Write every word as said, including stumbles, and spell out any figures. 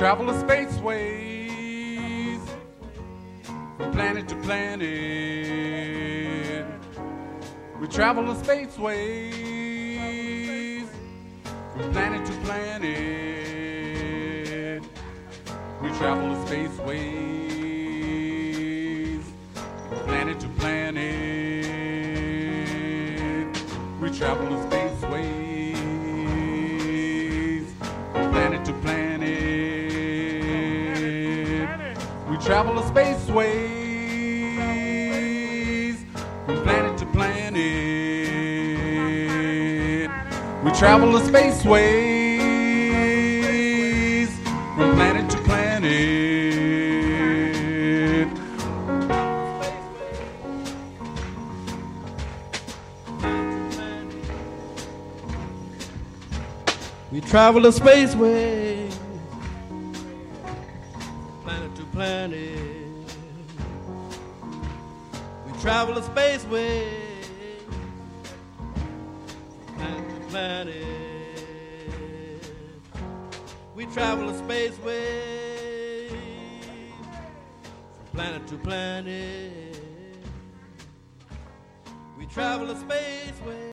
travel the spaceways from planet to planet. We travel the spaceways from planet to planet. We travel the spaceways from planet to planet. We travel the spaceways from planet to planet. We travel the spaceways from planet to planet. We travel the spaceways from planet to planet. We travel the spaceway, planet to planet. We travel the spaceway, planet to planet. We travel the spaceway, planet to planet. We travel the spaceway.